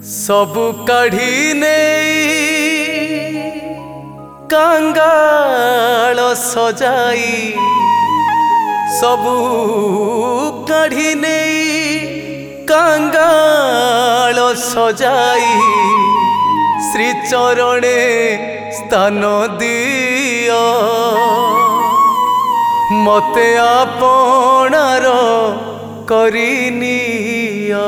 सबु काढ़ी नहीं कांगाल सजाई सबु काढ़ी नहीं कांगाल सजाई श्री चरणे स्थान दियो मते आपणार करिनिया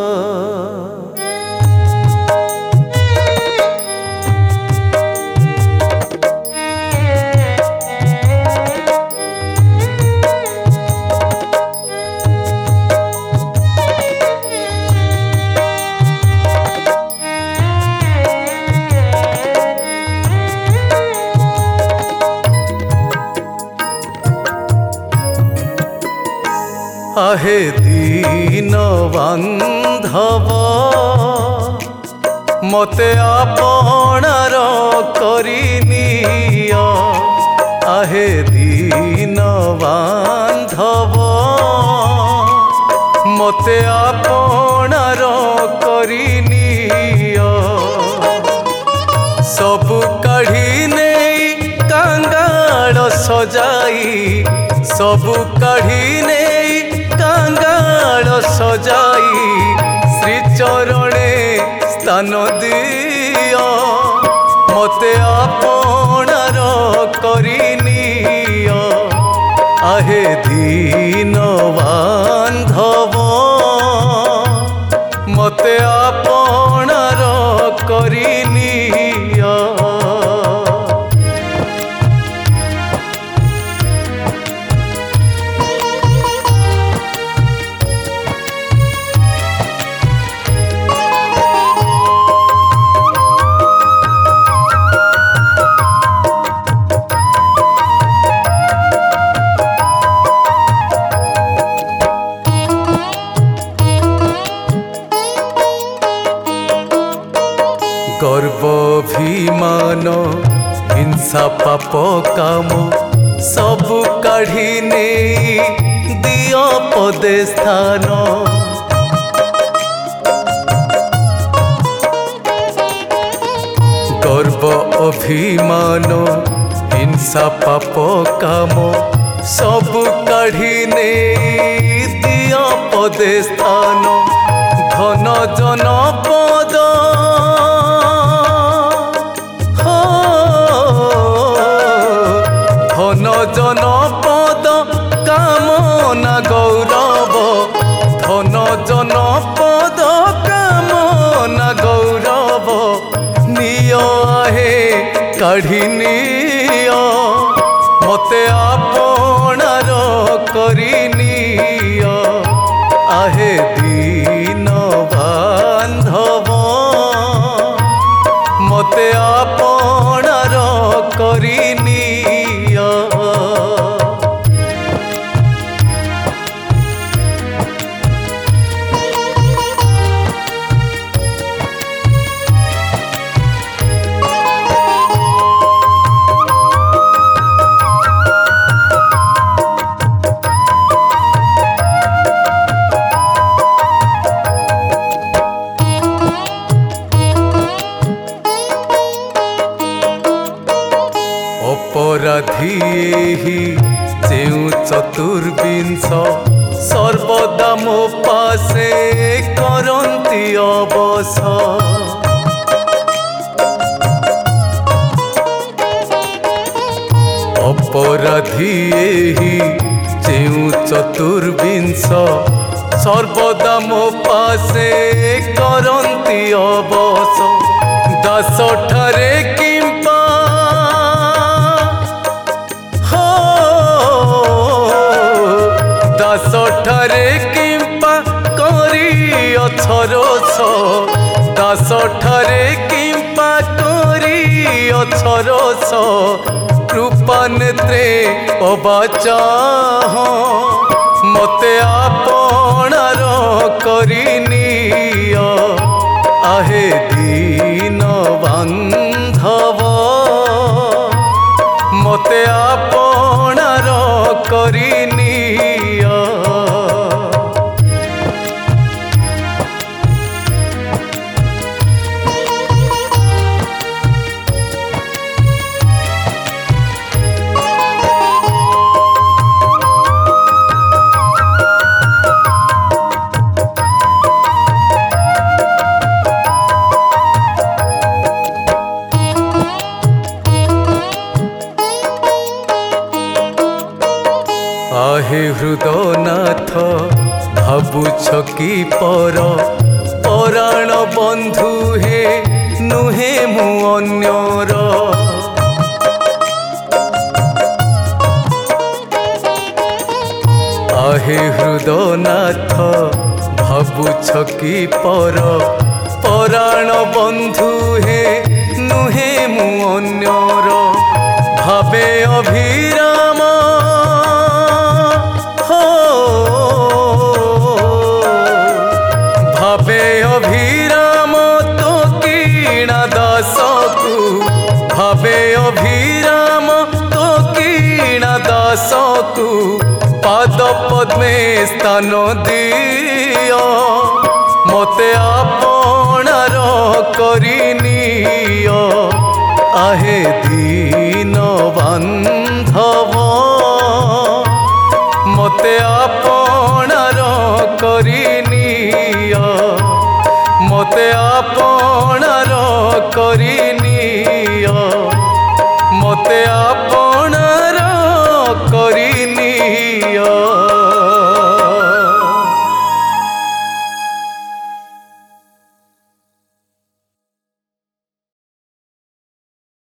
आहे दीन बांधव मते आपणार करिनिया आहे दीन बांधव मते आपणार करिनिया सबु काढ़ी नहीं कांगाल सजाई सबु काढ़ी नहीं कांगाल सजाई श्री चरणे स्थान दियो मते आपणार करिनिया आहे दीन बांधव मते आपणार करिनिया गर्वाभिमान हिंसा पाप काम सबु काढ़ी नहीं दियो पदे स्थान गर्व अभिमान हिंसा पाप काम सबु काढ़ी नहीं दियो पदे स्थान धन जन पद धन जन पद कामना गौरव धन जन पद कामना गौरव नियो आहे काढ़ी नियो मते आपणार करिनिया आहे दीन बांधव मते आपणार करिनिया अपराधी जेउ चतुर्विंश सर्वदा मो पासे करंती अवस अपराधी जेउ चतुर्विंश सर्वदा मो पासे करंती अवस दास ठारे किंपा दास ठारे किंपा करी अछरोस दास ठारे किंपा करी अछरोस कृपा नेत्रे अबाचाह मते आपणार करिनिया आहे दीन बांधव मते आपणार करिनिया କି ପର ପରାଣ ବନ୍ଧୁ ହେ ନୁହେଁ ମୁଁ ଅନ୍ୟର। आहे हृदनाथ भाବୁछ कि पर पराण बंधु हे नुहे मु अन्यर। भावे अभिराम हो भावे अभिराम तो किणा दास को भावे अभिराम तो किणा दास को पाद पद्मे स्थान दियो मते आपणार करिनियो आहे दीन बांधव।